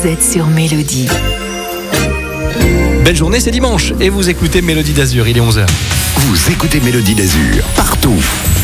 vous êtes sur Mélodie. Belle journée, c'est dimanche et vous écoutez Mélodie d'Azur, il est 11h. Vous écoutez Mélodie d'Azur, partout.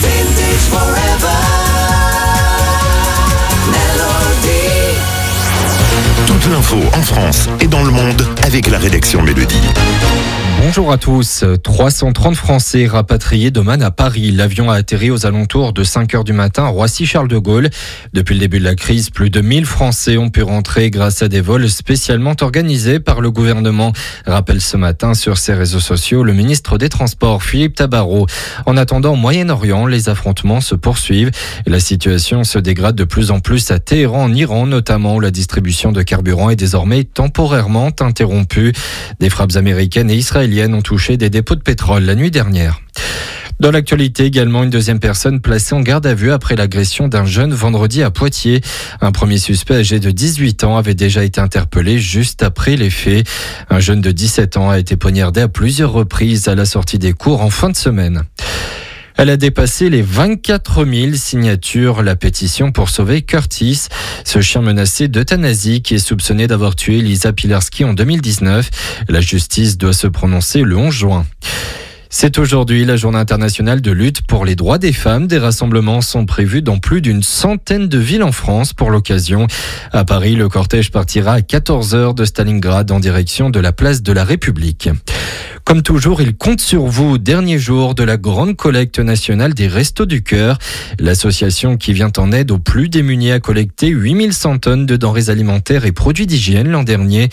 Toute l'info en France et dans le monde avec la rédaction Mélodie. Bonjour à tous. 330 Français rapatriés demain à Paris. L'avion a atterri aux alentours de 5h du matin à Roissy-Charles de Gaulle. Depuis le début de la crise, plus de 1000 Français ont pu rentrer grâce à des vols spécialement organisés par le gouvernement. Rappelle ce matin sur ses réseaux sociaux le ministre des Transports, Philippe Tabarot. En attendant, au Moyen-Orient, les affrontements se poursuivent. Et la situation se dégrade de plus en plus à Téhéran, en Iran notamment, où la distribution de carburant est désormais temporairement interrompue. Des frappes américaines et israéliennes ont touché des dépôts de pétrole la nuit dernière. Dans l'actualité également, une deuxième personne placée en garde à vue après l'agression d'un jeune vendredi à Poitiers. Un premier suspect âgé de 18 ans avait déjà été interpellé juste après les faits. Un jeune de 17 ans a été poignardé à plusieurs reprises à la sortie des cours en fin de semaine. Elle a dépassé les 24 000 signatures, la pétition pour sauver Curtis, ce chien menacé d'euthanasie qui est soupçonné d'avoir tué Lisa Pilarski en 2019. La justice doit se prononcer le 11 juin. C'est aujourd'hui la journée internationale de lutte pour les droits des femmes. Des rassemblements sont prévus dans plus d'une centaine de villes en France pour l'occasion. À Paris, le cortège partira à 14h de Stalingrad en direction de la place de la République. Comme toujours, il compte sur vous. Dernier jour de la grande collecte nationale des Restos du Cœur. L'association qui vient en aide aux plus démunis a collecté 8100 tonnes de denrées alimentaires et produits d'hygiène l'an dernier.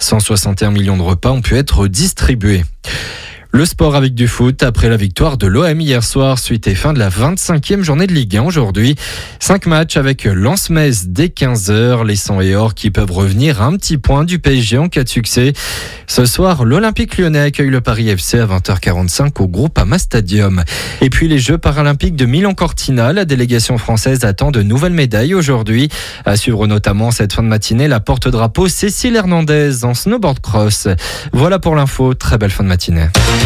161 millions de repas ont pu être distribués. Le sport avec du foot, après la victoire de l'OM hier soir, suite et fin de la 25e journée de Ligue 1 aujourd'hui. 5 matchs avec Lens-Metz dès 15h, les 100 et or qui peuvent revenir à un petit point du PSG en cas de succès. Ce soir, l'Olympique Lyonnais accueille le Paris FC à 20h45 au Groupama Stadium. Et puis les Jeux paralympiques de Milan-Cortina, la délégation française attend de nouvelles médailles aujourd'hui. À suivre notamment cette fin de matinée, la porte-drapeau Cécile Hernandez en snowboard cross. Voilà pour l'info, très belle fin de matinée.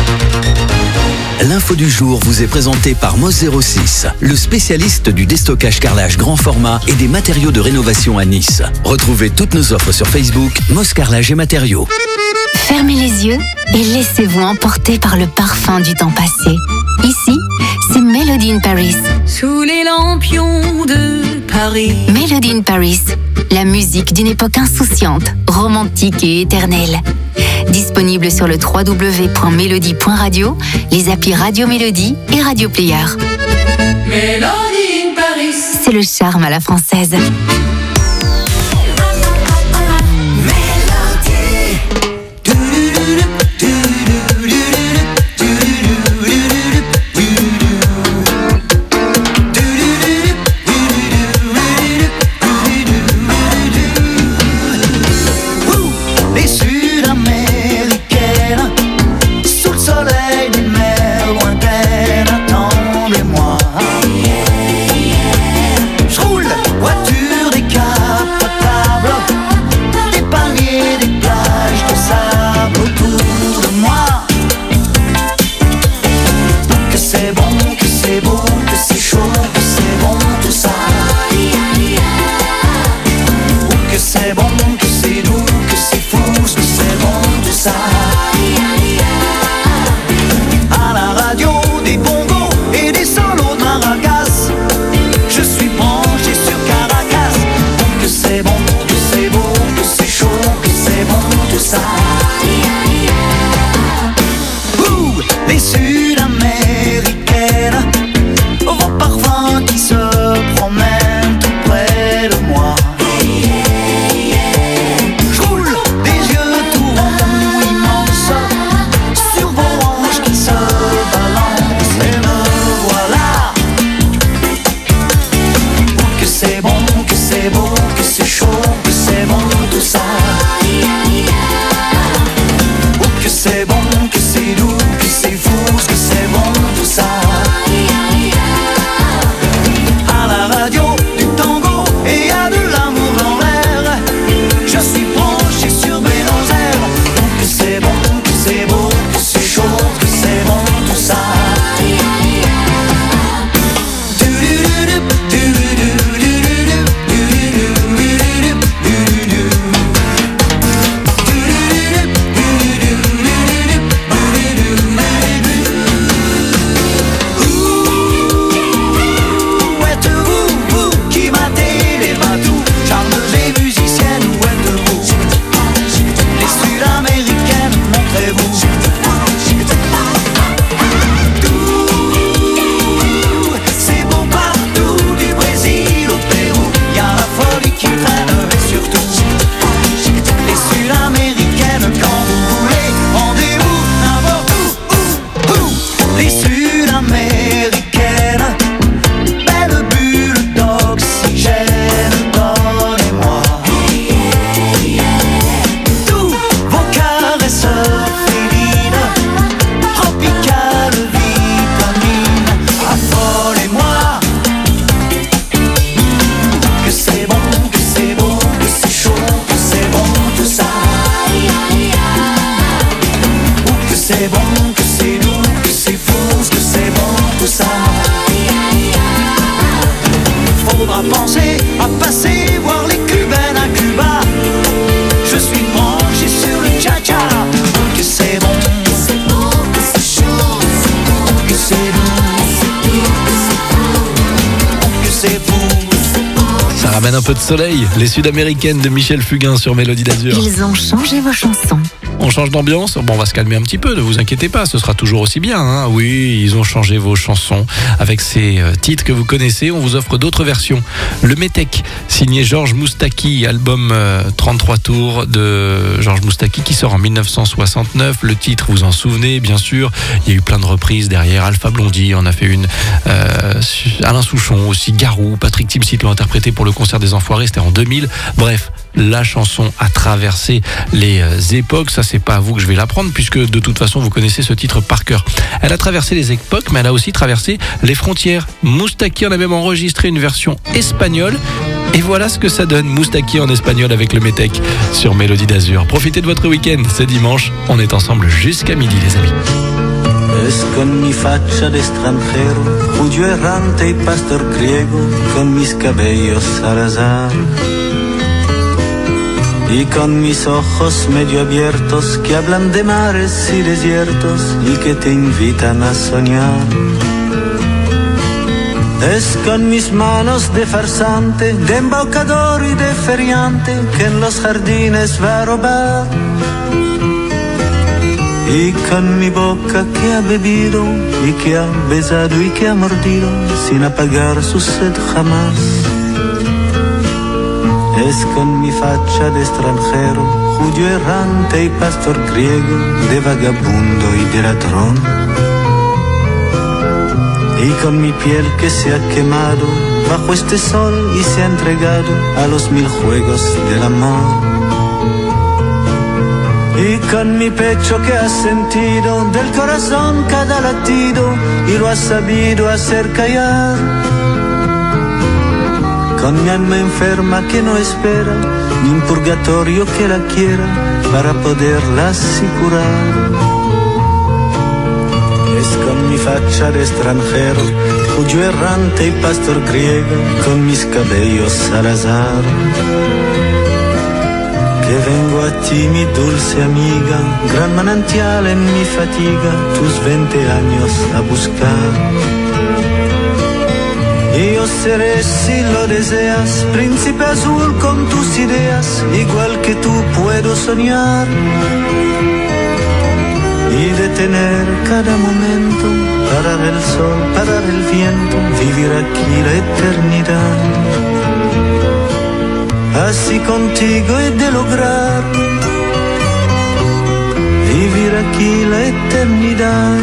L'info du jour vous est présentée par Moss06, le spécialiste du déstockage carrelage grand format et des matériaux de rénovation à Nice. Retrouvez toutes nos offres sur Facebook, Moss Carrelage et Matériaux. Fermez les yeux et laissez-vous emporter par le parfum du temps passé. Ici, c'est Melody in Paris. Sous les lampions de Paris. Melody in Paris, la musique d'une époque insouciante, romantique et éternelle. Disponible sur le www.melody.radio, les applis Radio Mélodie et Radio Player. Melody in Paris. C'est le charme à la française. c'est beau, que c'est chaud, que c'est bon, tout ça. ramène un peu de soleil. Les Sud-Américaines de Michel Fugain sur Mélodie d'Azur. Ils ont changé vos chansons. On change d'ambiance. Bon, on va se calmer un petit peu, ne vous inquiétez pas, ce sera toujours aussi bien. Hein. Oui, ils ont changé vos chansons. Avec ces titres que vous connaissez, on vous offre d'autres versions. Le Métèque, signé Georges Moustaki, album 33 tours de Georges Moustaki qui sort en 1969. Le titre, vous en souvenez, bien sûr. Il y a eu plein de reprises derrière. Alpha Blondy en a fait une. Alain Souchon aussi, Garou, Patrick Timsit l'ont interprété pour le concert des Enfoirés, c'était en 2000. Bref, la chanson a traversé les époques. Ça, c'est pas à vous que je vais l'apprendre puisque de toute façon, vous connaissez ce titre par cœur. Elle a traversé les époques, mais elle a aussi traversé les frontières. Moustaki en a même enregistré une version espagnole. Et voilà ce que ça donne, Moustaki en espagnol avec le Métèque sur Mélodie d'Azur. Profitez de votre week-end, c'est dimanche. On est ensemble jusqu'à midi, les amis. Es con mi faccia de extranjero, judío errante y pastor griego, con mis cabellos al azar. Y con mis ojos medio abiertos, que hablan de mares y desiertos, y que te invitan a soñar. Es con mis manos de farsante, de embaucador y de feriante, que en los jardines va a robar. Y con mi boca que ha bebido y que ha besado y que ha mordido sin apagar su sed jamás. Es con mi facha de extranjero, judío errante y pastor griego, de vagabundo y de ladrón. Y con mi piel que se ha quemado bajo este sol y se ha entregado a los 1000 juegos del amor. Y con mi pecho que ha sentido del corazón cada latido y lo ha sabido hacer callar. Con mi alma enferma que no espera ni un purgatorio que la quiera para poderla así curar. Es con mi facha de extranjero, judío errante y pastor griego, con mis cabellos al azar. Que vengo a ti, mi dulce amiga, gran manantial en mi fatiga, tus 20 años a buscar. Y yo seré, si lo deseas, príncipe azul con tus ideas, igual que tú puedo soñar. Y detener cada momento, parar el sol, parar el viento, vivir aquí la eternidad. Así contigo he de lograr vivir aquí la eternidad.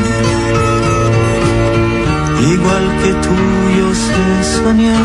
Igual que tú yo sé soñar.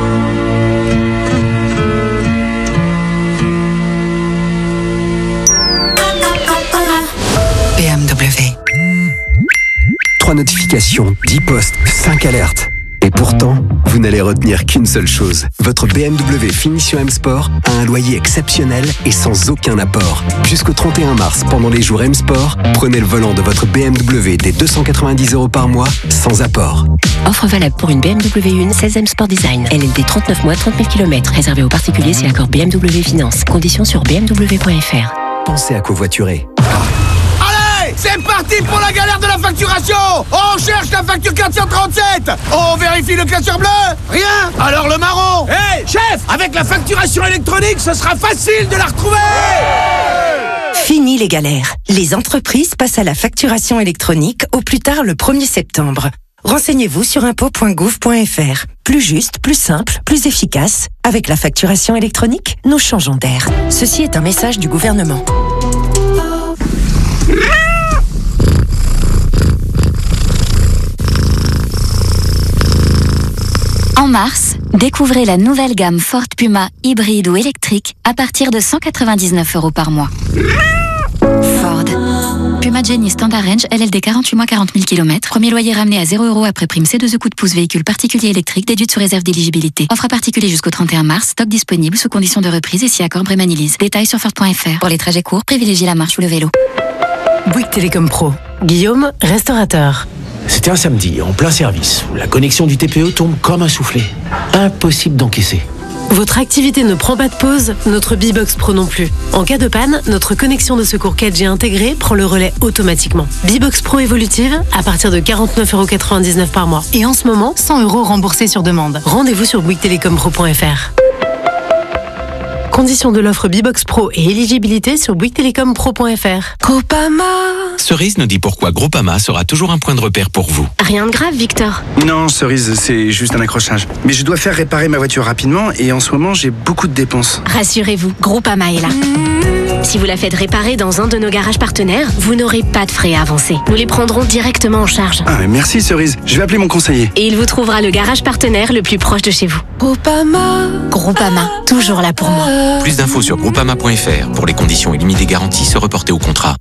BMW. 3 notifications, 10 posts, 5 alertes. Et pourtant, vous n'allez retenir qu'une seule chose. Votre BMW Finition M Sport a un loyer exceptionnel et sans aucun apport. Jusqu'au 31 mars, pendant les jours M Sport, prenez le volant de votre BMW dès 290 € par mois, sans apport. Offre valable pour une BMW 1 16 M Sport Design. LLD 39 mois, 30 000 km. Réservé aux particuliers si accord BMW Finance. Conditions sur bmw.fr. Pensez à covoiturer. C'est parti pour la galère de la facturation. On cherche la facture 437. On vérifie le classeur bleu. Rien. Alors le marron. Hey, chef, avec la facturation électronique, ce sera facile de la retrouver. Fini les galères. Les entreprises passent à la facturation électronique au plus tard le 1er septembre. Renseignez-vous sur impôts.gouv.fr. Plus juste, plus simple, plus efficace. Avec la facturation électronique, nous changeons d'air. Ceci est un message du gouvernement. En mars, découvrez la nouvelle gamme Ford Puma hybride ou électrique à partir de 199 € par mois. Ford. Puma Jenny Standard Range LLD 48 mois 40 000 km. Premier loyer ramené à 0 € après prime C2E coup de pouce véhicule particulier électrique déduite sous réserve d'éligibilité. Offre à particulier jusqu'au 31 mars. Stock disponible sous conditions de reprise et si accord Brémanilise. Détails sur Ford.fr. Pour les trajets courts, privilégiez la marche ou le vélo. Bouygues Télécom Pro. Guillaume, restaurateur. C'était un samedi, en plein service. La connexion du TPE tombe comme un soufflet. Impossible d'encaisser. Votre activité ne prend pas de pause, notre B-Box Pro non plus. En cas de panne, notre connexion de secours 4G intégrée prend le relais automatiquement. B-Box Pro évolutive à partir de 49,99 € par mois. Et en ce moment, 100 € remboursés sur demande. Rendez-vous sur bouyguestelecom.pro.fr. Conditions de l'offre Bibox Pro et éligibilité sur bouyguestelecom.pro.fr. Groupama. Cerise nous dit pourquoi Groupama sera toujours un point de repère pour vous. Rien de grave, Victor. Non, Cerise, c'est juste un accrochage. Mais je dois faire réparer ma voiture rapidement et en ce moment, j'ai beaucoup de dépenses. Rassurez-vous, Groupama est là. Si vous la faites réparer dans un de nos garages partenaires, vous n'aurez pas de frais à avancer. Nous les prendrons directement en charge. Ah, mais merci Cerise. Je vais appeler mon conseiller. Et il vous trouvera le garage partenaire le plus proche de chez vous. Groupama, toujours là pour moi. Plus d'infos sur groupama.fr. Pour les conditions illimitées garanties, se reporter au contrat.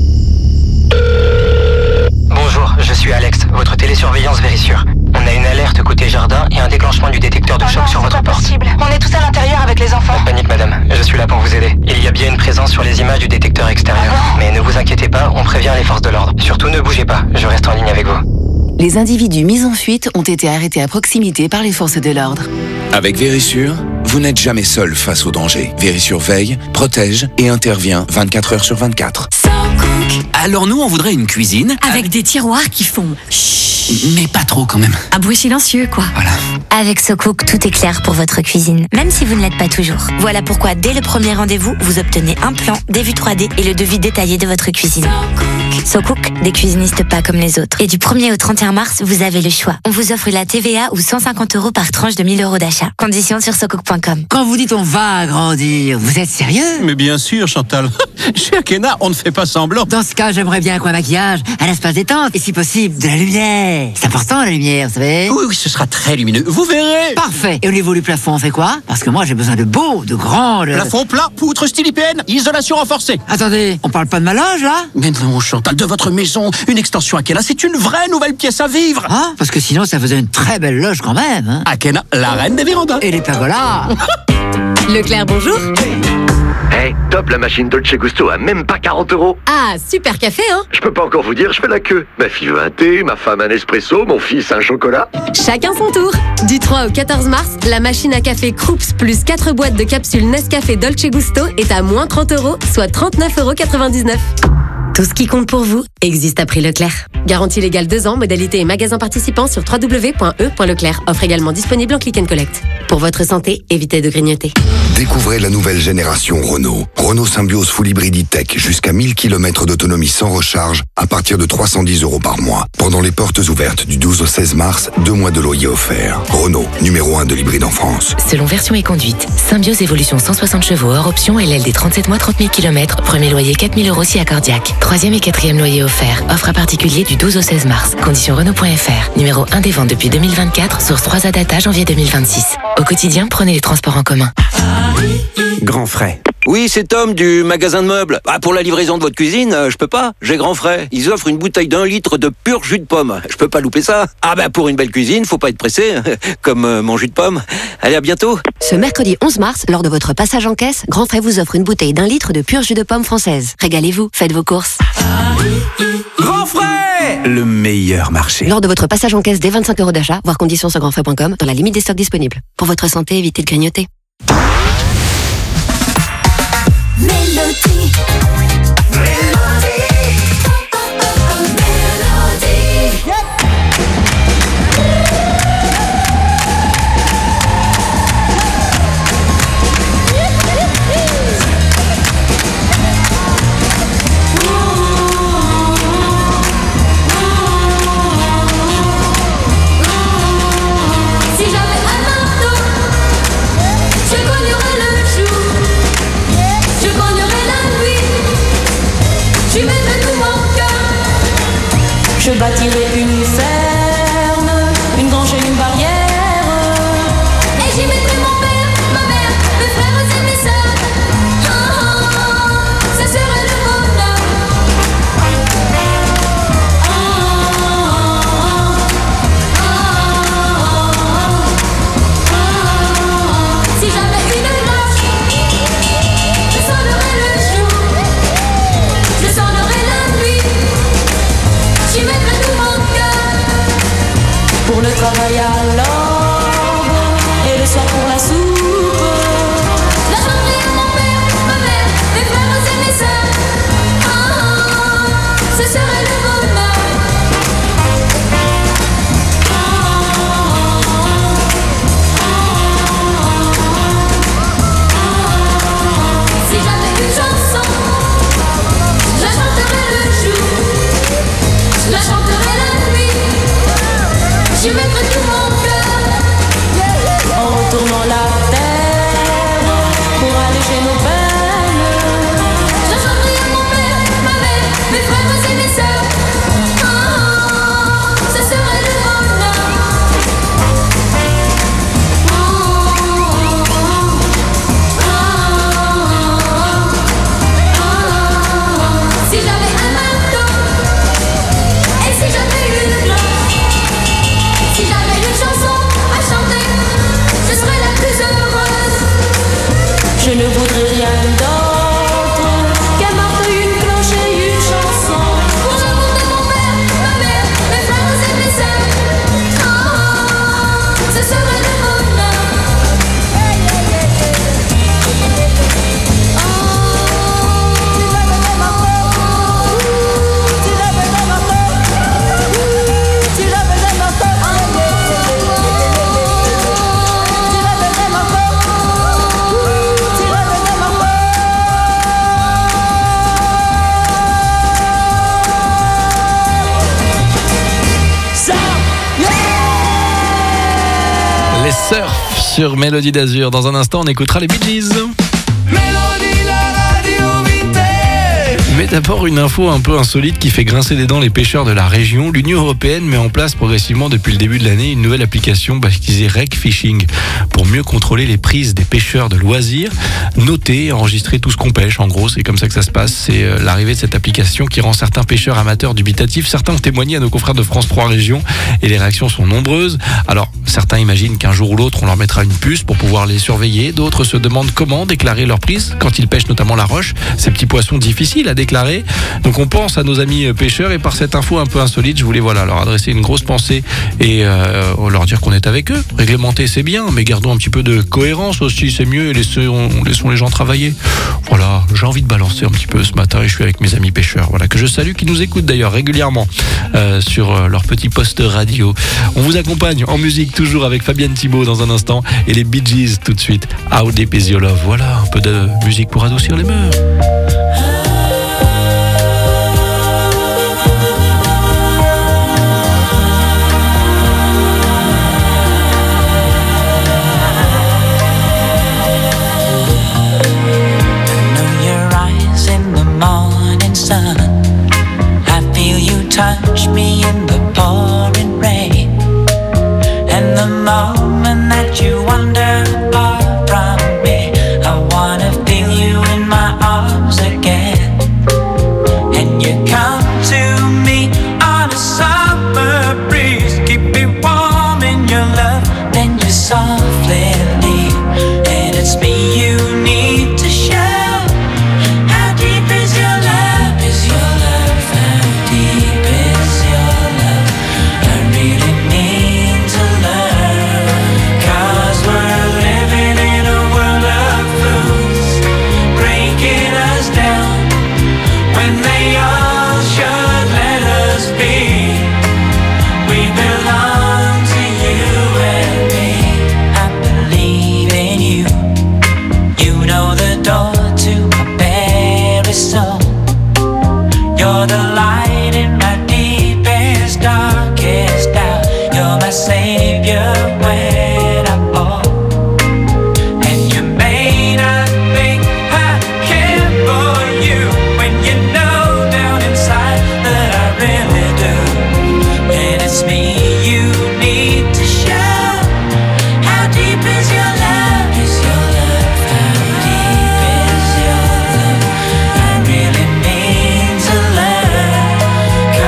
Bonjour, je suis Alex, votre télésurveillance Vérissure. On a une alerte côté jardin et un déclenchement du détecteur de choc sur votre porte. On est tous à l'intérieur avec les enfants. Pas de panique madame, je suis là pour vous aider. Il y a bien une présence sur les images du détecteur extérieur. Mais ne vous inquiétez pas, on prévient les forces de l'ordre. Surtout ne bougez pas, je reste en ligne avec vous. Les individus mis en fuite ont été arrêtés à proximité par les forces de l'ordre. Avec Vérissure, vous n'êtes jamais seul face au danger. Vérissure veille, protège et intervient 24 heures sur 24. Alors nous, on voudrait une cuisine. Avec des tiroirs qui font chut. Mais pas trop quand même. Un bruit silencieux, quoi. Voilà. Avec SoCook, tout est clair pour votre cuisine, même si vous ne l'êtes pas toujours. Voilà pourquoi, dès le premier rendez-vous, vous obtenez un plan, des vues 3D et le devis détaillé de votre cuisine. SoCook, des cuisinistes pas comme les autres. Et du 1er au 31 mars, vous avez le choix. On vous offre la TVA ou 150 € par tranche de 1 000 € d'achat. Conditions sur SoCook.com. Quand vous dites on va agrandir, vous êtes sérieux? Mais bien sûr, Chantal. Chez Akena, on ne fait pas semblant. Dans ce cas, j'aimerais bien qu'un maquillage, un espace détente et si possible, de la lumière. C'est important la lumière, vous savez? Oui, ce sera très lumineux. Vous verrez. Parfait. Et au niveau du plafond, on fait quoi? Parce que moi, j'ai besoin de beaux, de grands... Plafond plat, poutre style IPN, isolation renforcée. Attendez, on parle pas de ma loge, là? Mais non, Chantal, de votre maison, une extension Akena, c'est une vraie nouvelle pièce à vivre. Ah, parce que sinon, ça faisait une très belle loge quand même. Hein. Akena, la reine des vérandas. Et les pergolas. Leclerc, bonjour. Hey, top, la machine Dolce Gusto à même pas 40 €. Ah, super café, hein? Je peux pas encore vous dire, je fais la queue. Ma fille veut un thé, ma femme un espresso, mon fils un chocolat. Chacun son tour. Du 3 au 14 mars, la machine à café Krups plus 4 boîtes de capsules Nescafé Dolce Gusto est à moins 30 €, soit 39,99 €. Tout ce qui compte pour vous existe à prix Leclerc. Garantie légale 2 ans, modalité et magasin participant sur www.e.leclerc. Offre également disponible en click and collect. Pour votre santé, évitez de grignoter. Découvrez la nouvelle génération Renault. Renault Symbiose Full Hybrid Tech, jusqu'à 1000 km d'autonomie sans recharge à partir de 310 € par mois. Pendant les portes ouvertes du 12 au 16 mars, 2 mois de loyer offerts. Renault, numéro 1 de l'hybride en France. Selon version et conduite, Symbiose Évolution 160 chevaux hors option et LLD 37 mois 30 000 km. Premier loyer 4 000 € si accordiaque. 3e et 4e loyer offert. Offre à particulier du 12 au 16 mars. Conditions Renault.fr. Numéro 1 des ventes depuis 2024. Source 3A data janvier 2026. Au quotidien, prenez les transports en commun. Grand frais. Oui, c'est Tom du magasin de meubles. Ah, pour la livraison de votre cuisine, je peux pas. J'ai grand frais. Ils offrent une bouteille d'1 litre de pur jus de pomme. Je peux pas louper ça. Ah bah pour une belle cuisine, faut pas être pressé. Comme mon jus de pomme. Allez, à bientôt. Ce mercredi 11 mars, lors de votre passage en caisse, Grand Frais vous offre une bouteille d'1 litre de pur jus de pomme française. Régalez-vous, faites vos courses. Grand frais, le meilleur marché. Lors de votre passage en caisse dès 25 € d'achat, voir conditions sur grandfrais.com, dans la limite des stocks disponibles. Pour votre santé, évitez de grignoter. Mélodie. Je bâtirai une ferme, une grange et une barrière. Et j'y mettrai mon père, ma mère, mes frères et mes sœurs. Ça serait le bonheur. Si j'avais une marche, je sonnerais le jour, je sonnerais la nuit. J'y mettrai tout mon cœur. Surf sur Mélodie d'Azur. Dans un instant, on écoutera les Bee Gees. Mais d'abord, une info un peu insolite qui fait grincer des dents les pêcheurs de la région. L'Union européenne met en place progressivement depuis le début de l'année une nouvelle application baptisée Rec Fishing pour mieux contrôler les prises des pêcheurs de loisirs. Noter, enregistrer tout ce qu'on pêche. En gros, c'est comme ça que ça se passe. C'est l'arrivée de cette application qui rend certains pêcheurs amateurs dubitatifs. Certains ont témoigné à nos confrères de France 3 Régions et les réactions sont nombreuses. Alors, certains imaginent qu'un jour ou l'autre, on leur mettra une puce pour pouvoir les surveiller. D'autres se demandent comment déclarer leur prise quand ils pêchent notamment la roche. Ces petits poissons difficiles à déclarer. Donc on pense à nos amis pêcheurs et par cette info un peu insolite, je voulais leur adresser une grosse pensée et leur dire qu'on est avec eux. Réglementer c'est bien, mais gardons un petit peu de cohérence aussi, c'est mieux et laissons les gens travailler. Voilà, j'ai envie de balancer un petit peu ce matin et je suis avec mes amis pêcheurs, voilà, que je salue, qui nous écoutent d'ailleurs régulièrement sur leur petit poste radio. On vous accompagne en musique toujours avec Fabienne Thibault dans un instant et les Bee Gees tout de suite. How Deep Is Your Love. Voilà, un peu de musique pour adoucir les mœurs. Touch me in the pouring rain, and the moment that you wander far from me, I wanna feel you in my arms again. And you come to me on a summer breeze, keep me warm in your love, then you softly leave, and it's me you need to show. How deep is your love? Is your love how deep is your love? I really need to learn, 'cause we're living in a world of fools, breaking us down when they all should let us be. We belong to you and me. I believe in you. You know the door to my very soul. You're the light in my deepest, darkest doubt. You're my savior when I fall. And you may not think I care for you when you know down inside that I really do. And it's me you need to show. How deep is your love? Is your love how deep is your love? I really need to learn,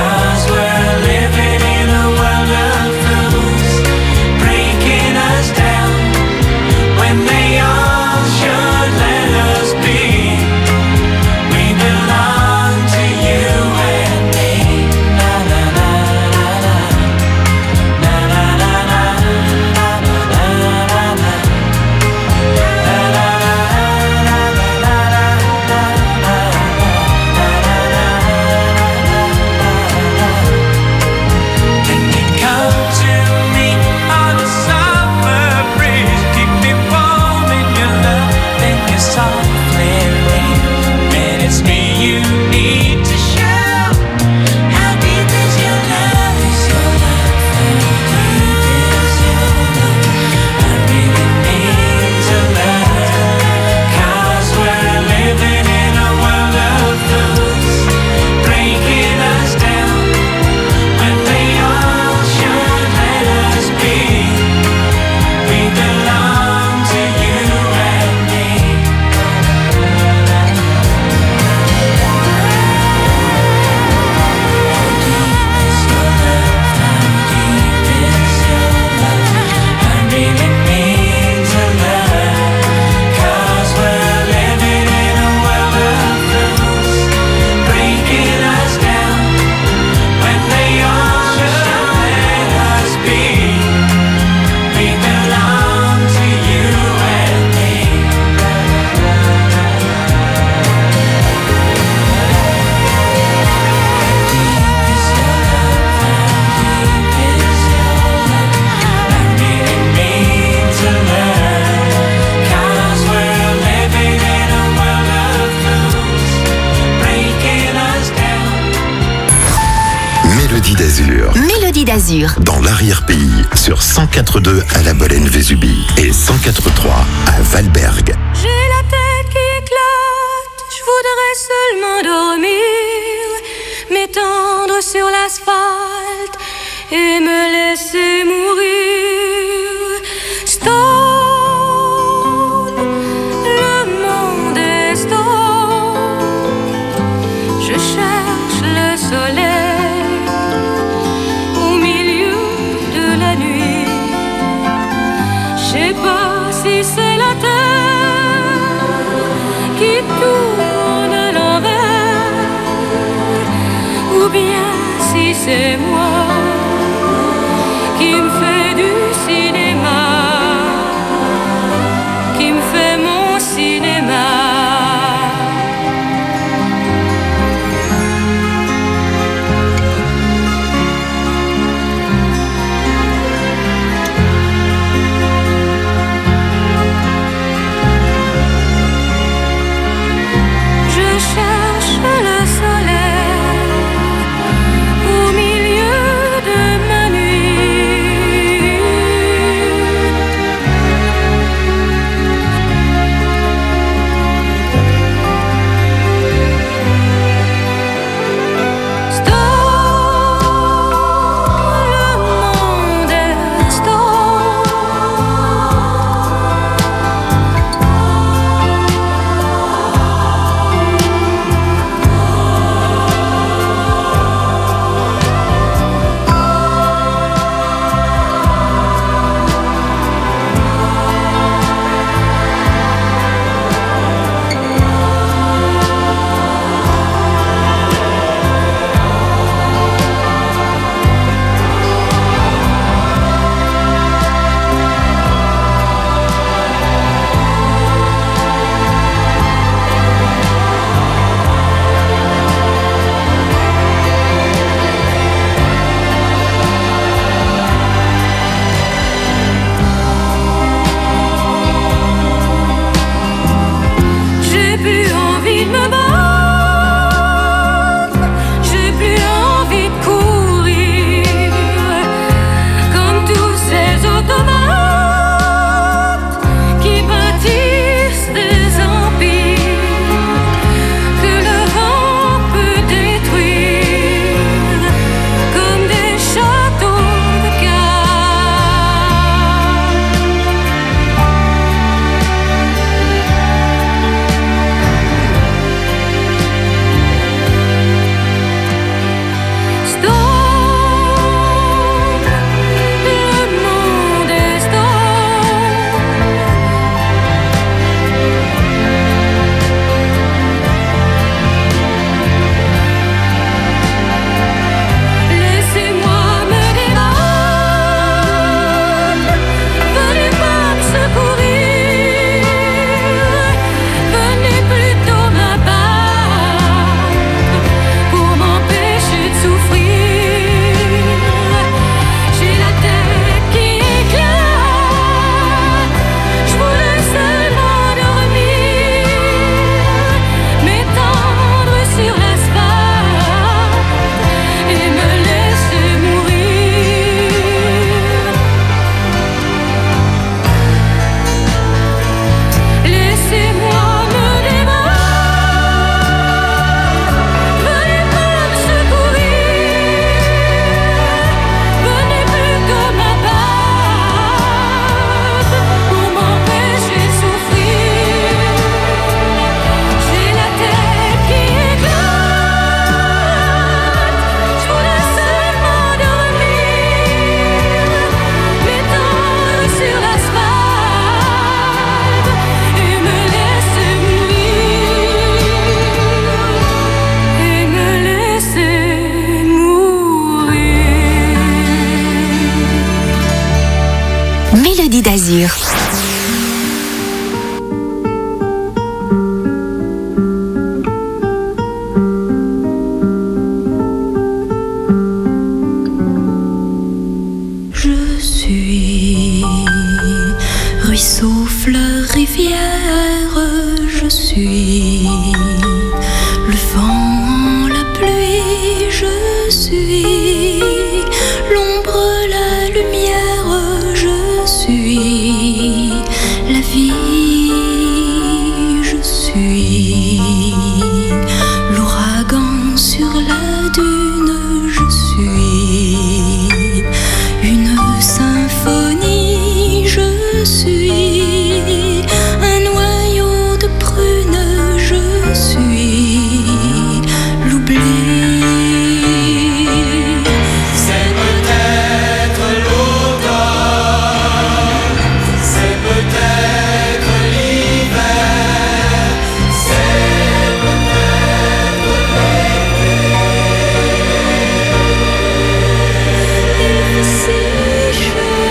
Mélodie d'Azur. Mélodie d'Azur. Dans l'arrière-pays, sur 104.2 à la Bolène-Vésubie et 104.3 à Valberg. J'ai la tête qui éclate, je voudrais seulement dormir, m'étendre sur l'asphalte et me laisser mourir. Stone, le monde est stone. Je cherche le soleil au milieu de la nuit. Je sais pas si c'est la terre qui tourne à l'envers ou bien si c'est moi qui me fait du cinéma, qui me fait mon cinéma. Je cherche le soleil au milieu de ma nuit. Stone, le monde est stone. J'ai plus envie de me battre, j'ai plus envie de courir, comme tous ces automates qui bâtissent des empires que le vent peut détruire, comme des châteaux de cartes. Stone, le monde est stone. Laissez-moi me débattre, venez pas me secourir, venez plutôt m'abattre pour m'empêcher de souffrir. J'ai la tête qui éclate, je voulais seulement dormir, m'étendre sur l'asphalte et me laisser mourir. Laissez-moi me débattre, venez pas me secourir, venez plutôt m'abattre pour m'empêcher de souffrir. J'ai la tête qui éclate, je voulais seulement dormir, m'étendre sur l'asphalte et me laisser mourir. Mélodie d'Azur. Je suis ruisseau, fleur, rivière, je suis le vent, la pluie, je suis m'oublie. C'est peut-être l'automne, c'est peut-être l'hiver, c'est peut-être l'été. Il fait si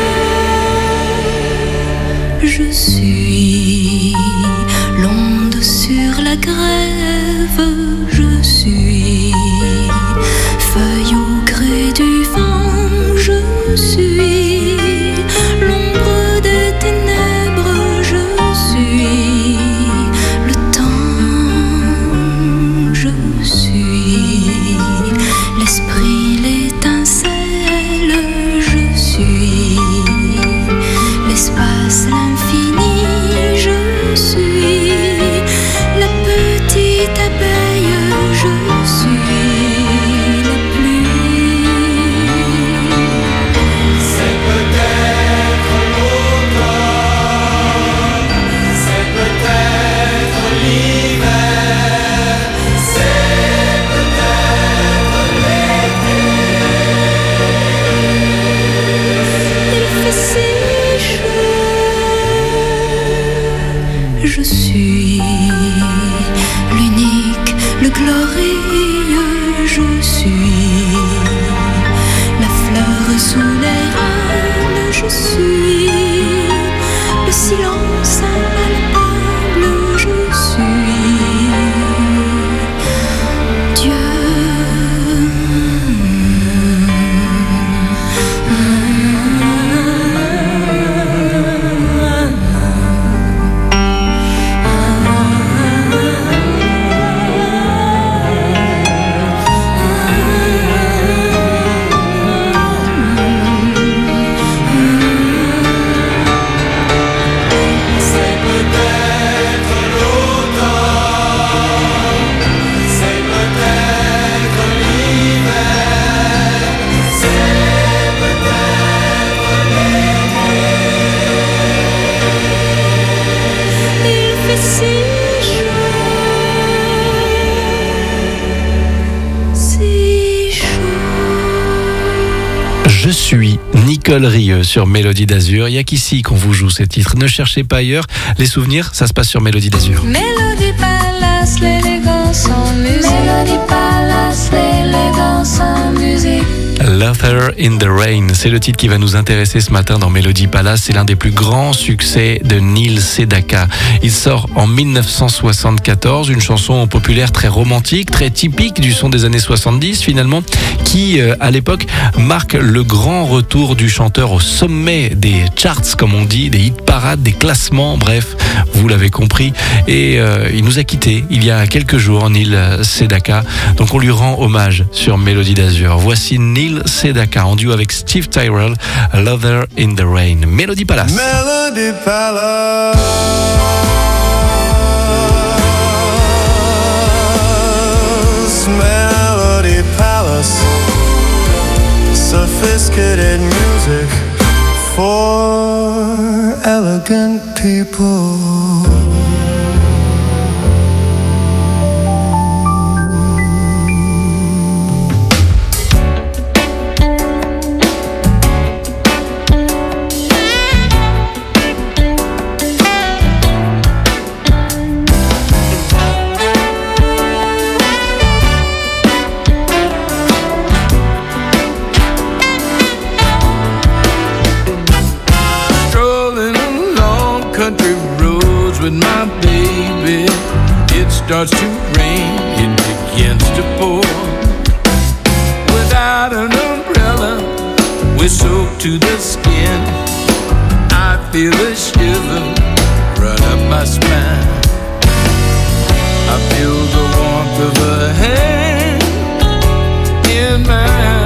chaud, je suis l'onde sur la grève, je suis feuille au gré du vent, je suis l'ombre des ténèbres, je suis le temps, je suis l'esprit, l'étincelle, je suis l'espace, l'infini, je suis la petite abeille, je suis la pluie. C'est peut-être l'automne, c'est peut-être l'hiver, c'est peut-être l'été. Il fait si chaud, je suis l'unique, le glorieux, je suis la fleur sous les rênes, je suis le silence impalpable, je suis Dieu. C'est peut-être l'automne, c'est peut-être l'hiver, c'est peut-être l'été. Il fait si chaud, si chaud. Je suis Nicole Rieu sur Mélodie d'Azur. Il n'y a qu'ici qu'on vous joue ces titres. Ne cherchez pas ailleurs. Les souvenirs, ça se passe sur Mélodie d'Azur. Mélodie Palace, l'élégance en musique. Mélodie Palace, l'élégance en musique. Laughter in the Rain, c'est le titre qui va nous intéresser ce matin dans Mélodie Palace. C'est l'un des plus grands succès de Neil Sedaka. Il sort en 1974, une chanson populaire très romantique, très typique du son des années 70 finalement, qui à l'époque marque le grand retour du chanteur au sommet des charts, comme on dit, des hit parades, des classements, bref, vous l'avez compris. Et il nous a quittés il y a quelques jours, Neil Sedaka. Donc on lui rend hommage sur Mélodie d'Azur. Voici Neil Sedaka en duo avec Steve Tyrell, Laughter in the Rain. Mélodie Palace. Melody Palace, Melody Palace, sophisticated music for elegant people. Country roads with my baby. It starts to rain, it begins to pour. Without an umbrella, we're soaked to the skin. I feel a shiver run up my spine. I feel the warmth of her hand in mine.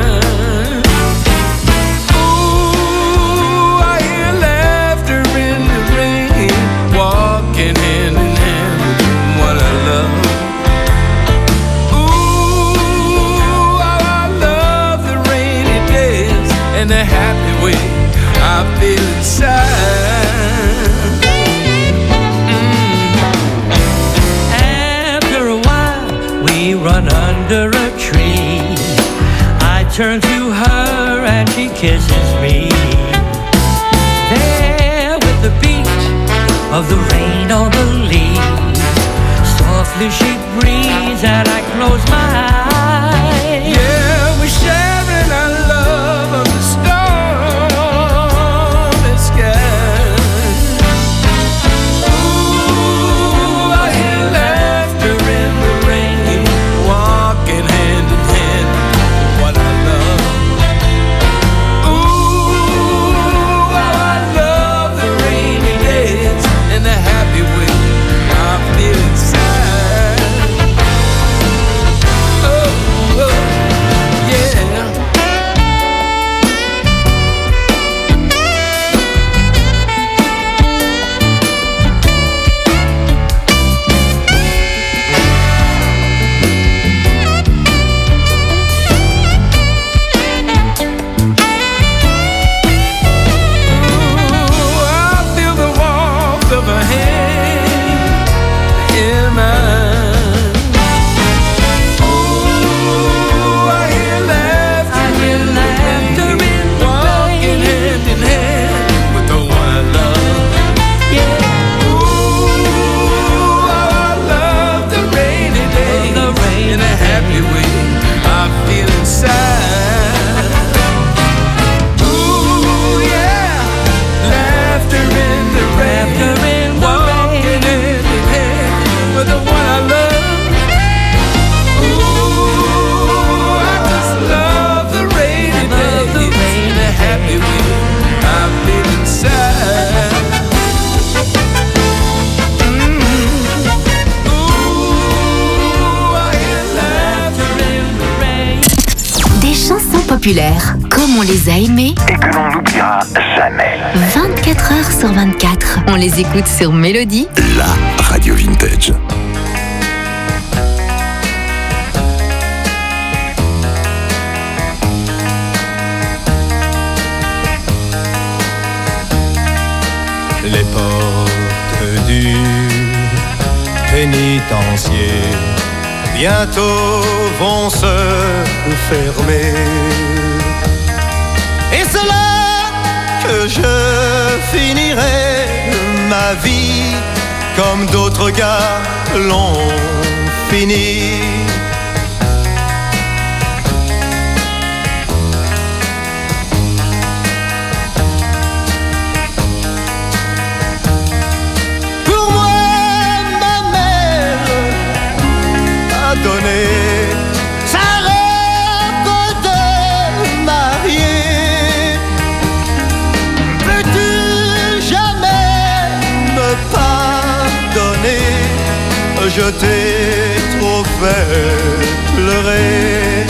The happy way I feel inside. After a while we run under under a tree. I turn to her and she kisses me. There with the beat of the rain on the leaves, softly she breathes and I close my eyes. Yeah, we're sharing our love on the stormy sky. Ooh, I hear laughter in the rain, walking hand in hand, what I love. Ooh, how I love the rainy days and the happy way I feel inside. Oh, yeah. Ooh, I feel the warmth of her hand in mine. Ooh, I hear laughter in the rain, walking hand in hand with the one I love. Yeah. Ooh, how I love the rainy days in a happy way I feel inside. Ooh, yeah, laughter in the rain, walking hand in hand with the one I love. Ooh, I just love the rainy days in a happy way I feel inside. Ooh, I hear laughter in the rain. Des chansons populaires, comme on les a aimées, Et que l'on n'oubliera jamais. 24 heures sur 24. On les écoute sur Mélodie. La radio vintage. Les portes du pénitencier bientôt vont se fermer. Et c'est là que je finirai ma vie comme d'autres gars l'ont fini. Pour moi, ma mère a donné sa robe de mariée. Peux-tu jamais me pardonner? Je t'ai trop fait pleurer.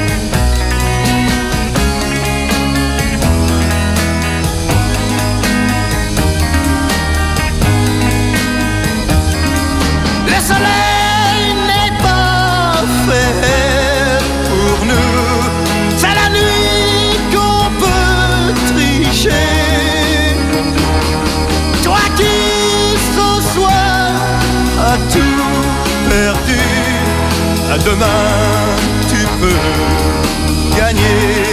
Le soleil n'est pas fait pour nous, c'est la nuit qu'on peut tricher. Toi qui ce soir as tout perdu, à demain tu peux gagner.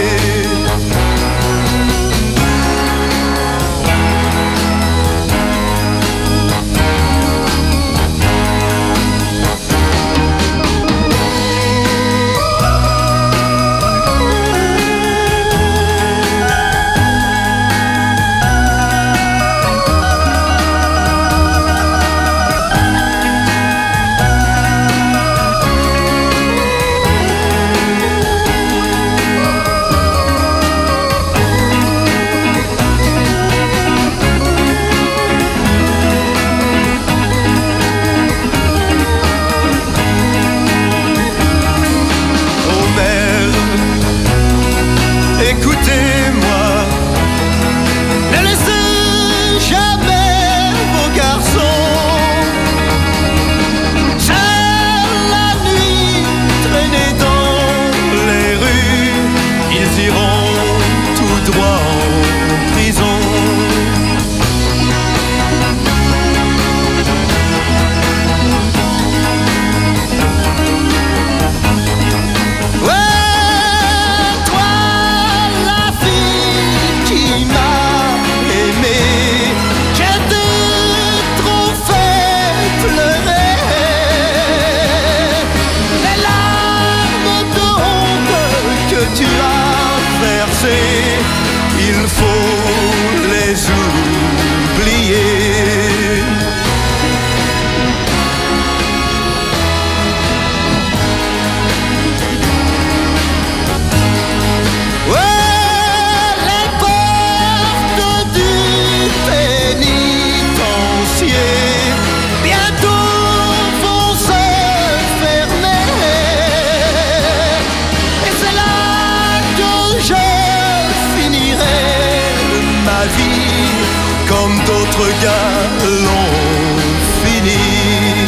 galons finis.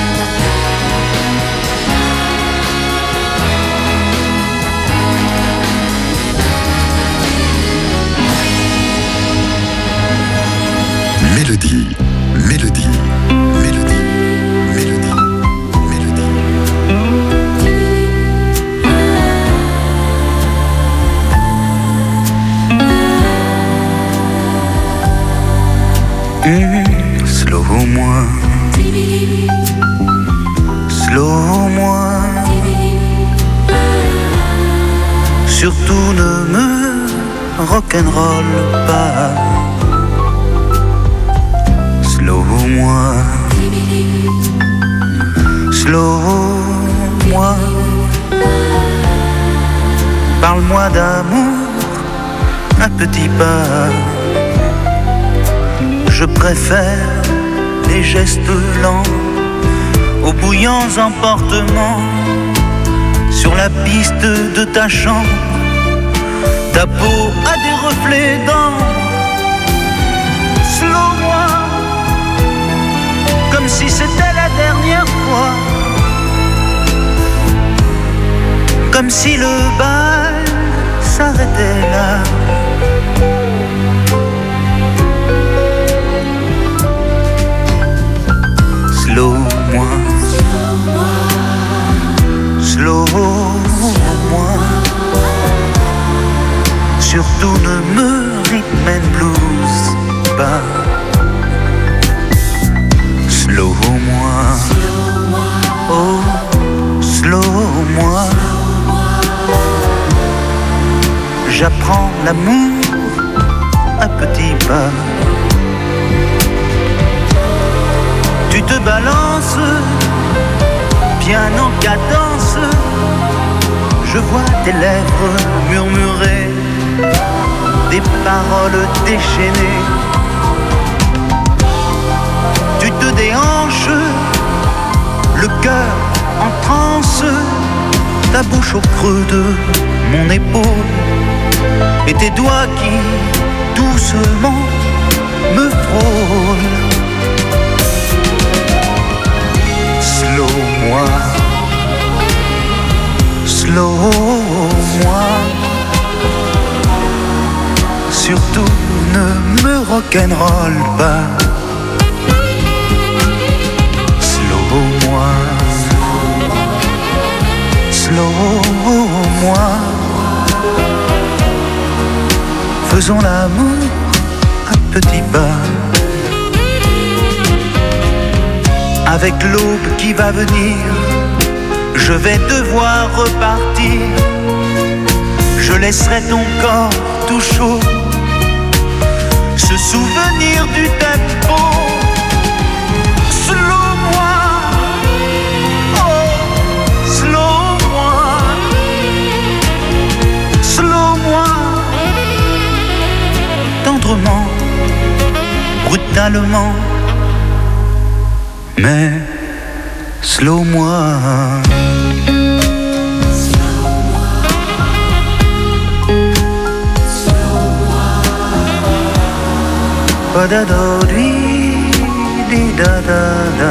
Mélodie, mélodie, mélodie, mélodie, Slow-moi, slow-moi. Surtout ne me rock'n'roll pas. Slow-moi, slow-moi. Parle-moi d'amour, un petit pas. Je préfère les gestes lents aux bouillants emportements sur la piste de ta chambre. Ta peau a des reflets d'or. Slow-moi, comme si c'était la dernière fois, comme si le bal s'arrêtait là. Slow-moi, slow-moi. Surtout ne me rhythm and blues pas. Slow-moi, oh, slow-moi. J'apprends l'amour à petits pas. Tu te balances, bien en cadence. Je vois tes lèvres murmurer des paroles déchaînées. Tu te déhanches, le cœur en transe. Ta bouche au creux de mon épaule et tes doigts qui doucement me frôlent. Slow-moi, slow-moi. Surtout ne me rock'n'roll pas. Slow-moi, slow-moi. Faisons l'amour à petits pas. Avec l'aube qui va venir, je vais devoir repartir. Je laisserai ton corps tout chaud se souvenir du tempo. Slow-moi, oh, slow-moi, slow-moi. Tendrement, brutalement, mais slow-moi. Ba-da-da-dee-dee-da-da-da.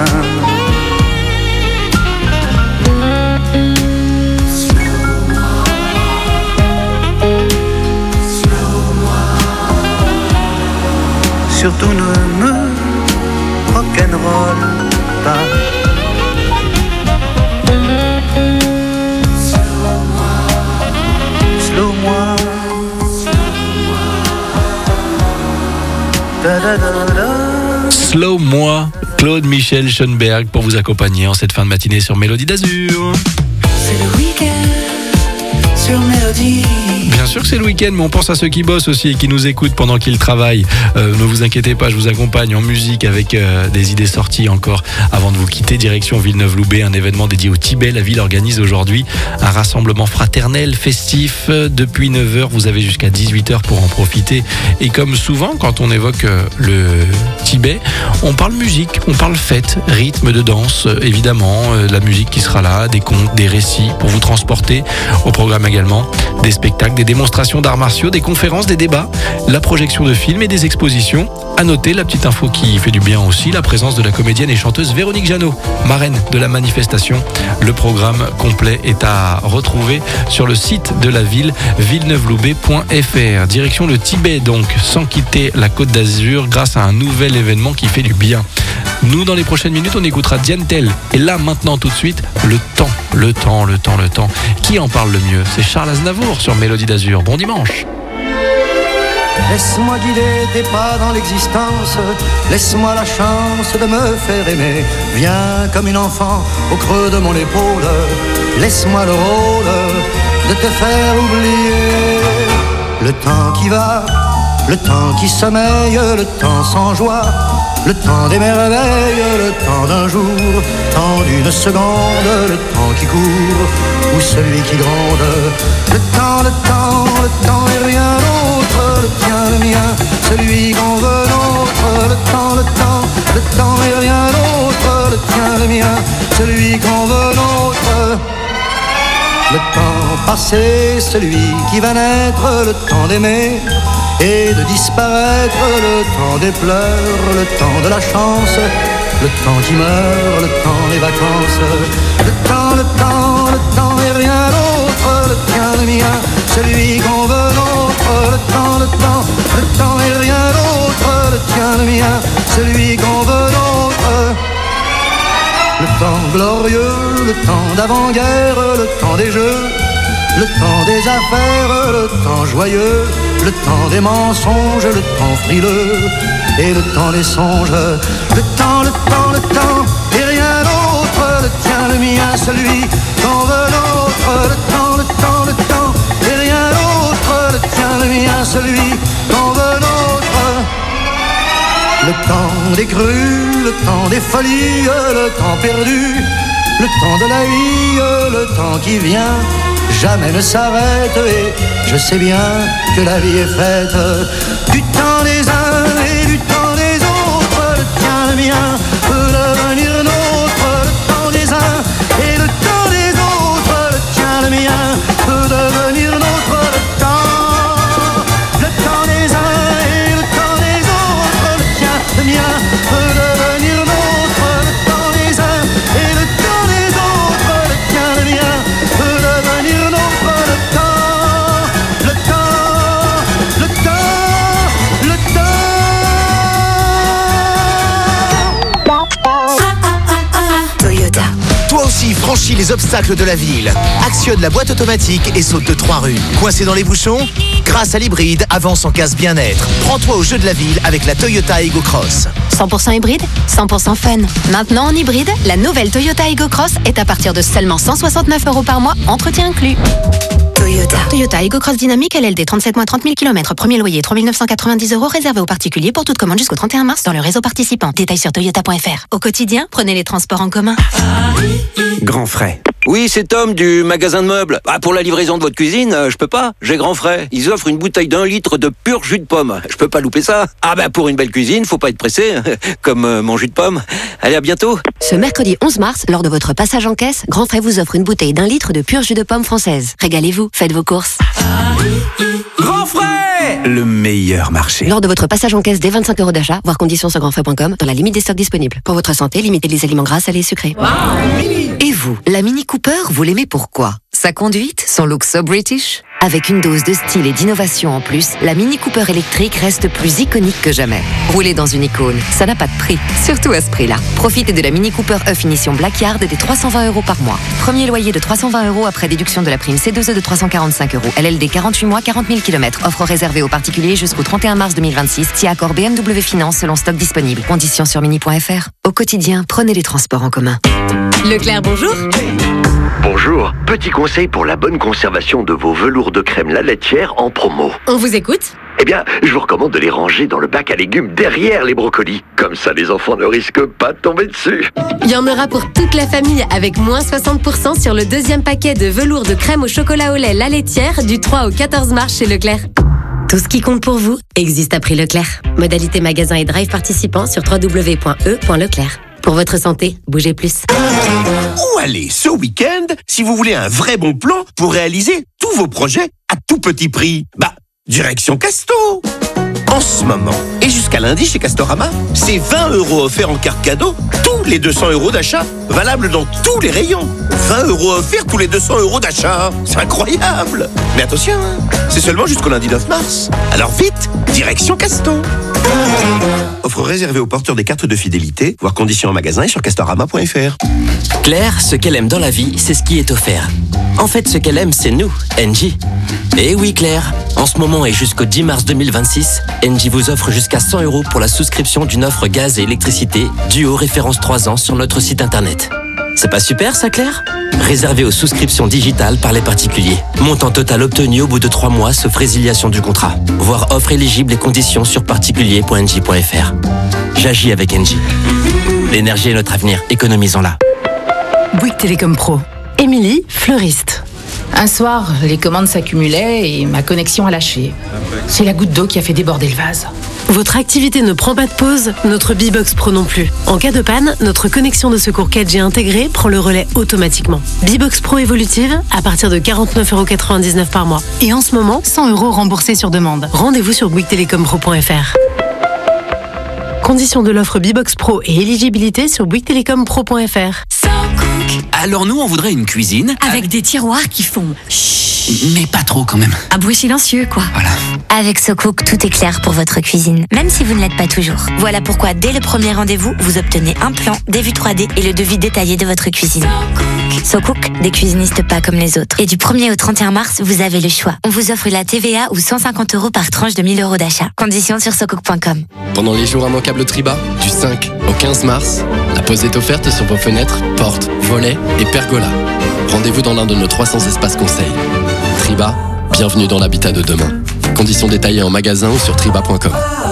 Surtout ne me rock'n'roll pas. Slow-moi. Slow-moi, Claude Michel Schoenberg pour vous accompagner en cette fin de matinée sur Mélodie d'Azur. C'est le week-end sur Mélodie. Bien sûr que c'est le week-end, mais on pense à ceux qui bossent aussi et qui nous écoutent pendant qu'ils travaillent. Ne vous inquiétez pas, je vous accompagne en musique avec des idées sorties encore avant de vous quitter. Direction Villeneuve-Loubet, un événement dédié au Tibet. La ville organise aujourd'hui un rassemblement fraternel, festif. Depuis 9h, vous avez jusqu'à 18h pour en profiter. Et comme souvent, quand on évoque le Tibet, on parle musique, on parle fête, rythme de danse, évidemment. La musique qui sera là, des contes, des récits pour vous transporter. Au programme également, Des spectacles, des démonstrations d'arts martiaux, des conférences, des débats, la projection de films et des expositions. À noter, la petite info qui fait du bien aussi, la présence de la comédienne et chanteuse Véronique Jeannot, marraine de la manifestation. Le programme complet est à retrouver sur le site de la ville, villeneuve-loubet.fr. Direction le Tibet donc, sans quitter la Côte d'Azur grâce à un nouvel événement qui fait du bien. Nous, dans les prochaines minutes, on écoutera Diane Tell. Et là, maintenant, tout de suite, le temps. Qui en parle le mieux? C'est Charles Aznavour sur Mélodie d'Azur. Bon dimanche. Laisse-moi guider tes pas dans l'existence. Laisse-moi la chance de me faire aimer. Viens comme une enfant au creux de mon épaule. Laisse-moi le rôle de te faire oublier le temps qui va, le temps qui sommeille, le temps sans joie, le temps des merveilles, le temps d'un jour, temps d'une seconde, le temps qui court, ou celui qui gronde. Le temps et rien d'autre, le tien, le mien, celui qu'on veut nôtre. Le temps et rien d'autre, le tien, le mien, celui qu'on veut nôtre. Le temps passé, celui qui va naître, le temps d'aimer et de disparaître, le temps des pleurs, le temps de la chance, le temps qui meurt, le temps des vacances. Le temps et rien d'autre, le tien, le mien, celui qu'on veut nôtre. Le temps et rien d'autre, le tien, le mien, celui qu'on veut nôtre. Le temps glorieux, le temps d'avant-guerre, le temps des jeux, le temps des affaires, le temps joyeux, le temps des mensonges, le temps frileux et le temps des songes. Le temps et rien d'autre, le tien, le mien, celui qu'on veut nôtre. Le temps et rien d'autre, le tien, le mien, celui qu'on veut nôtre. Le temps des crues, le temps des folies, le temps perdu, le temps de la vie, le temps qui vient, jamais ne s'arrête. Et je sais bien que la vie est faite du temps des uns et du temps des autres. Le tien, le mien, peut devenir nôtre. Le temps des uns et le temps des autres. Le tien, le mien, peut devenir nôtre. Le temps des uns et le temps des autres. Le tien, le mien, peut devenir nôtre. Le temps des uns et le temps des autres. Le tien, le mien, peut devenir nôtre. Toyota. Toi aussi, franchis les obstacles de la ville. Actionne la boîte automatique et saute de 3 rues. Coincé dans les bouchons? Grâce à l'hybride, avance en casse bien-être. Prends-toi au jeu de la ville avec la Toyota Aygo Cross. 100% hybride, 100% fun. Maintenant en hybride, la nouvelle Toyota Aygo Cross est à partir de seulement 169 € par mois, entretien inclus. Toyota Aygo Cross Dynamique, LLD, 37 mois, 30 000 km, premier loyer, 3 990 €, réservé aux particuliers pour toute commande jusqu'au 31 mars dans le réseau participant. Détails sur toyota.fr. Au quotidien, prenez les transports en commun. Grand frais. Oui, c'est Tom du magasin de meubles. Pour la livraison de votre cuisine, je peux pas. J'ai grand frais. Ils offrent une bouteille d'1 litre de pur jus de pomme. Je peux pas louper ça. Pour une belle cuisine, faut pas être pressé. Comme mon jus de pomme. Allez, à bientôt. Ce mercredi 11 mars, lors de votre passage en caisse, Grand Frais vous offre une bouteille d'1 litre de pur jus de pomme française. Régalez-vous, faites vos courses. Grand frais, le meilleur marché. Lors de votre passage en caisse dès 25 € d'achat, voir conditions sur grandfrais.com, dans la limite des stocks disponibles. Pour votre santé, limitez les aliments gras, salés et sucrés. Et vous, la Mini Cooper, vous l'aimez pourquoi? Sa conduite, son look so British? Avec une dose de style et d'innovation en plus, la Mini Cooper électrique reste plus iconique que jamais. Rouler dans une icône, ça n'a pas de prix, surtout à ce prix-là. Profitez de la Mini Cooper E Finition Black Yard des 320 € par mois. Premier loyer de 320 € après déduction de la prime C2E de 345 €. LLD 48 mois, 40 000 km. Offre réservée aux particuliers jusqu'au 31 mars 2026. Si accord BMW Finance selon stock disponible. Conditions sur mini.fr. Au quotidien, prenez les transports en commun. Leclerc, bonjour. Bonjour. Petit conseil pour la bonne conservation de vos velours de crème La Laitière en promo. On vous écoute. Eh bien, je vous recommande de les ranger dans le bac à légumes derrière les brocolis. Comme ça, les enfants ne risquent pas de tomber dessus. Il y en aura pour toute la famille avec moins 60% sur le deuxième paquet de velours de crème au chocolat au lait La Laitière du 3 au 14 mars chez Leclerc. Tout ce qui compte pour vous existe à prix Leclerc. Modalité magasin et drive participants sur www.e.leclerc. Pour votre santé, bougez plus. Où aller ce week-end si vous voulez un vrai bon plan pour réaliser tous vos projets à tout petit prix? Direction Casto. En ce moment, et jusqu'à lundi chez Castorama, c'est 20 € offerts en carte cadeau, tous les 200 € d'achat, valable dans tous les rayons. 20 € offerts tous les 200 € d'achat. C'est incroyable. Mais attention, c'est seulement jusqu'au lundi 9 mars. Alors vite, direction Casto. Offre réservée aux porteurs des cartes de fidélité, voir conditions en magasin et sur castorama.fr. Claire, ce qu'elle aime dans la vie, c'est ce qui est offert. En fait, ce qu'elle aime, c'est nous, Engie. Et oui, Claire, en ce moment et jusqu'au 10 mars 2026, Engie vous offre jusqu'à 100 € pour la souscription d'une offre gaz et électricité Duo référence 3 ans sur notre site internet. C'est pas super ça, Claire? Réservé aux souscriptions digitales par les particuliers. Montant total obtenu au bout de 3 mois sauf résiliation du contrat. Voir offre éligible et conditions sur particulier.engie.fr. J'agis avec Engie. L'énergie est notre avenir, économisons-la. Bouygues Télécom Pro. Émilie, fleuriste. Un soir, les commandes s'accumulaient et ma connexion a lâché. C'est la goutte d'eau qui a fait déborder le vase. Votre activité ne prend pas de pause, notre Bbox Pro non plus. En cas de panne, notre connexion de secours 4G intégrée prend le relais automatiquement. Bbox Pro évolutive à partir de 49,99 € par mois. Et en ce moment, 100 € remboursés sur demande. Rendez-vous sur bouyguestelecom.pro.fr. Conditions de l'offre Bbox Pro et éligibilité sur bouyguestelecom.pro.fr. Alors nous, on voudrait une cuisine Avec des tiroirs qui font chut. Mais pas trop quand même. Un bruit silencieux, quoi. Voilà. Avec SoCook, tout est clair pour votre cuisine, même si vous ne l'êtes pas toujours. Voilà pourquoi, dès le premier rendez-vous, vous obtenez un plan, des vues 3D et le devis détaillé de votre cuisine. SoCook, des cuisinistes pas comme les autres. Et du 1er au 31 mars, vous avez le choix. On vous offre la TVA ou 150 € par tranche de 1 000 € d'achat. Conditions sur socook.com. Pendant les jours immanquables Triba, du 5 au 15 mars, la pause est offerte sur vos fenêtres, portes, volets et pergolas. Rendez-vous dans l'un de nos 300 espaces conseils. Triba, bienvenue dans l'habitat de demain. Conditions détaillées en magasin ou sur triba.com.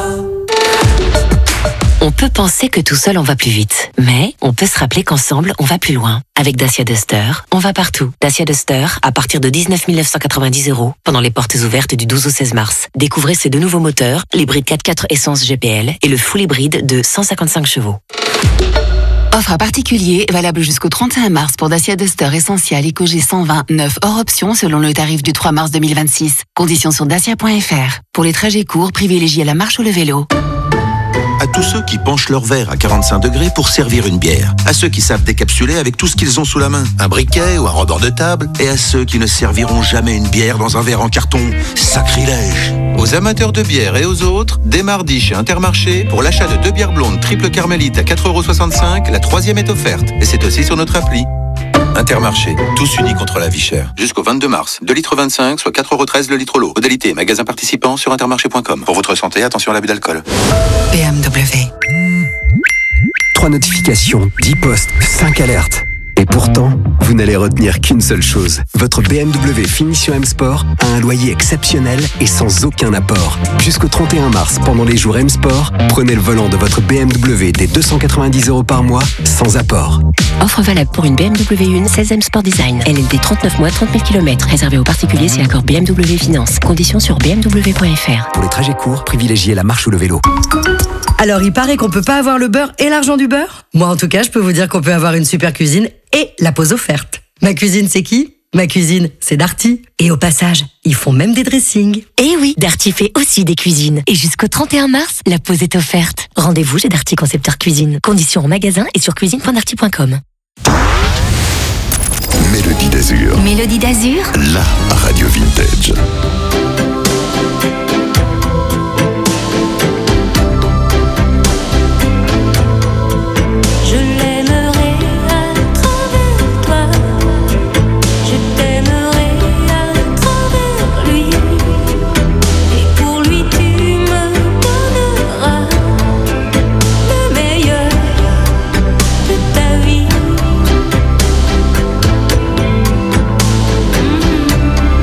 On peut penser que tout seul on va plus vite, mais on peut se rappeler qu'ensemble on va plus loin. Avec Dacia Duster, on va partout. Dacia Duster, à partir de 19 990 € pendant les portes ouvertes du 12 au 16 mars. Découvrez ces deux nouveaux moteurs, l'hybride 4x4 essence GPL et le full hybride de 155 chevaux. Offre à particulier, valable jusqu'au 31 mars pour Dacia Duster Essential EcoG 120, 9 hors option selon le tarif du 3 mars 2026. Conditions sur dacia.fr. Pour les trajets courts, privilégiez la marche ou le vélo. À tous ceux qui penchent leur verre à 45 degrés pour servir une bière. À ceux qui savent décapsuler avec tout ce qu'ils ont sous la main. Un briquet ou un rebord de table. Et à ceux qui ne serviront jamais une bière dans un verre en carton. Sacrilège. Aux amateurs de bière et aux autres, dès mardi chez Intermarché, pour l'achat de 2 bières blondes triple carmélite à 4,65 €, la 3e est offerte. Et c'est aussi sur notre appli. Intermarché, tous unis contre la vie chère. Jusqu'au 22 mars, 2,25 €, soit 4,13 € le litre l'eau. Modalité, magasin participant sur intermarché.com. Pour votre santé, attention à l'abus d'alcool. BMW. 3 notifications, 10 posts, 5 alertes. Et pourtant, vous n'allez retenir qu'une seule chose. Votre BMW Finition M Sport a un loyer exceptionnel et sans aucun apport. Jusqu'au 31 mars, pendant les jours M Sport, prenez le volant de votre BMW dès 290 € par mois, sans apport. Offre valable pour une BMW 1 16e Sport Design. LLD 39 mois, 30 000 km. Réservé aux particuliers si accord BMW Finance. Conditions sur bmw.fr. Pour les trajets courts, privilégiez la marche ou le vélo. Alors, il paraît qu'on peut pas avoir le beurre et l'argent du beurre. Moi, en tout cas, je peux vous dire qu'on peut avoir une super cuisine et la pause offerte. Ma cuisine, c'est qui ? Ma cuisine, c'est Darty. Et au passage, ils font même des dressings. Et oui, Darty fait aussi des cuisines. Et jusqu'au 31 mars, la pause est offerte. Rendez-vous chez Darty Concepteur Cuisine. Conditions en magasin et sur cuisine.darty.com. Mélodie d'Azur. Mélodie d'Azur, La radio vintage. Je l'aimerai à travers toi, je t'aimerai à travers lui, et pour lui tu me donneras le meilleur de ta vie.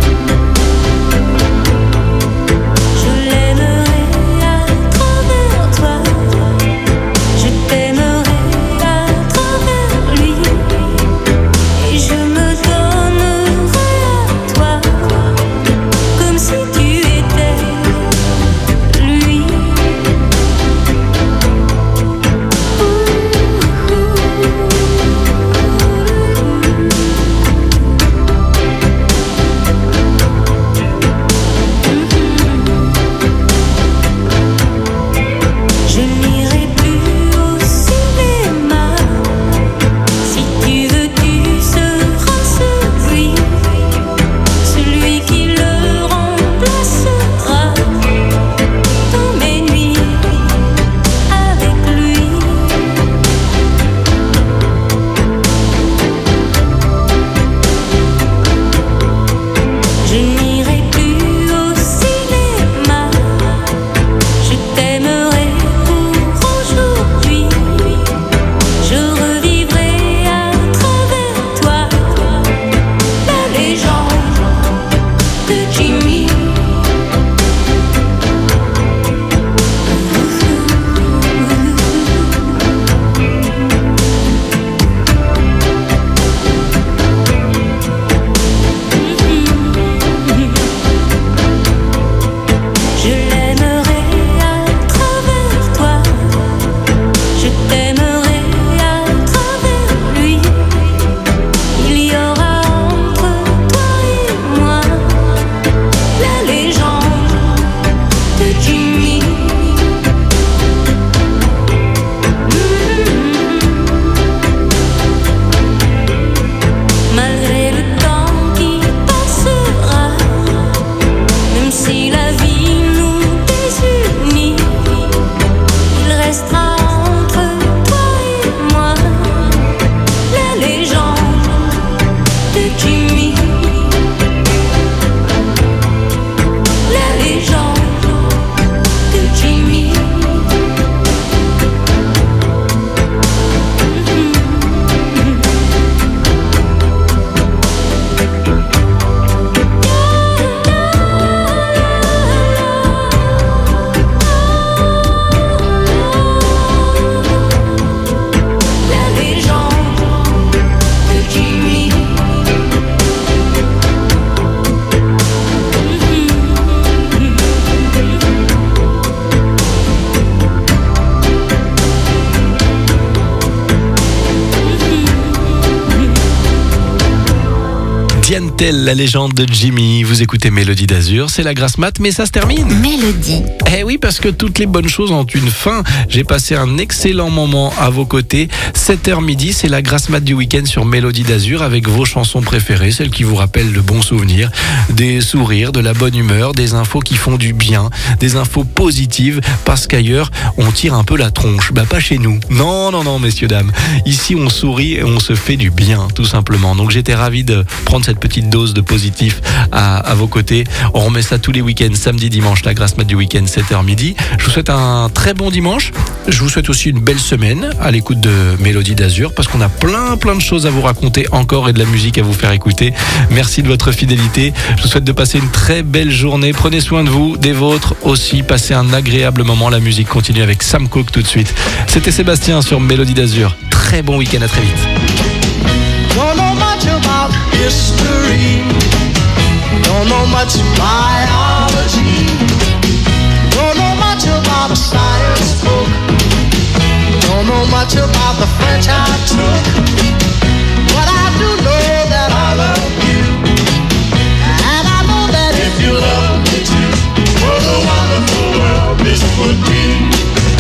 Vittel, la légende de Jimmy. Vous écoutez Mélodie d'Azur, c'est la grasse mat, mais ça se termine. Mélodie. Eh oui, parce que toutes les bonnes choses ont une fin. J'ai passé un excellent moment à vos côtés. 7h midi, c'est la grasse mat du week-end sur Mélodie d'Azur avec vos chansons préférées, celles qui vous rappellent de bons souvenirs, des sourires, de la bonne humeur, des infos qui font du bien, des infos positives, parce qu'ailleurs, on tire un peu la tronche. Bah, pas chez nous. Non, messieurs, dames. Ici, on sourit et on se fait du bien, tout simplement. Donc, j'étais ravi de prendre cette petite dose de positif à vos côtés. On remet ça tous les week-ends, samedi, dimanche, la grasse mat du week-end, 7h midi. Je vous souhaite un très bon dimanche. Je vous souhaite aussi une belle semaine à l'écoute de Mélodie d'Azur, parce qu'on a plein de choses à vous raconter encore et de la musique à vous faire écouter. Merci de votre fidélité. Je vous souhaite de passer une très belle journée. Prenez soin de vous, des vôtres aussi. Passez un agréable moment. La musique continue avec Sam Cooke tout de suite. C'était Sébastien sur Mélodie d'Azur. Très bon week-end, à très vite. Don't know much about history. Don't know much biology. Don't know much about a science book. Don't know much about the French I took. But I do know that I love you. And I know that if you love me too, what a wonderful world this would be.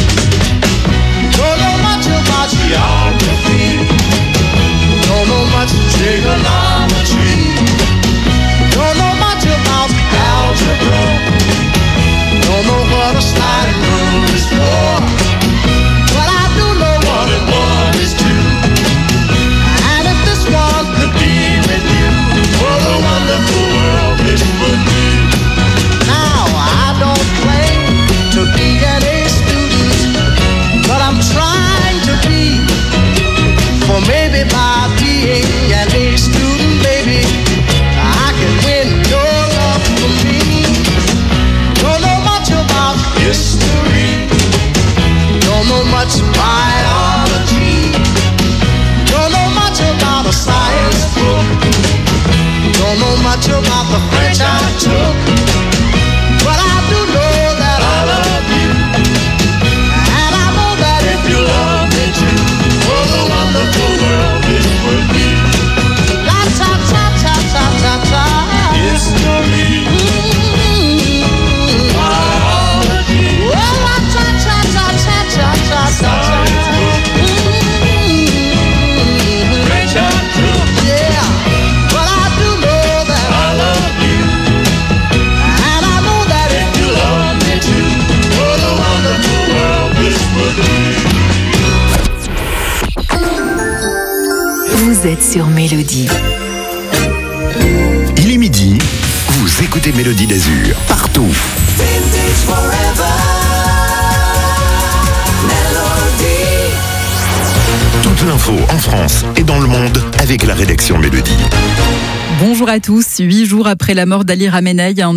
Don't know much about geography. Don't know much trigonometry. Don't know much about algebra. Don't know what a sliding rule is for. But I do know 1 and 1 is 2. And if this one could be with you, what a wonderful world this would be. Now I don't claim to be an A student, but I'm trying to be. For maybe by being an A student, baby, I can win your love for me. Don't know much about history. Don't know much biology. Don't know much about a science book. Don't know much about the French I took. But I do know that I love you. And I know that if you love me too, what a wonderful world this would be. La ta ta ta ta ta ta. History. Biology. Oh, la ta ta ta ta ta ta ta. French I took. Yeah, but I do know that I love you. And I know that if you love me too, what a wonderful world this would be. Vous êtes sur Mélodie. Il est midi, vous écoutez Mélodie d'Azur, partout. Toute l'info en France et dans le monde avec la rédaction Mélodie. Bonjour à tous. 8 jours après la mort d'Ali Khamenei,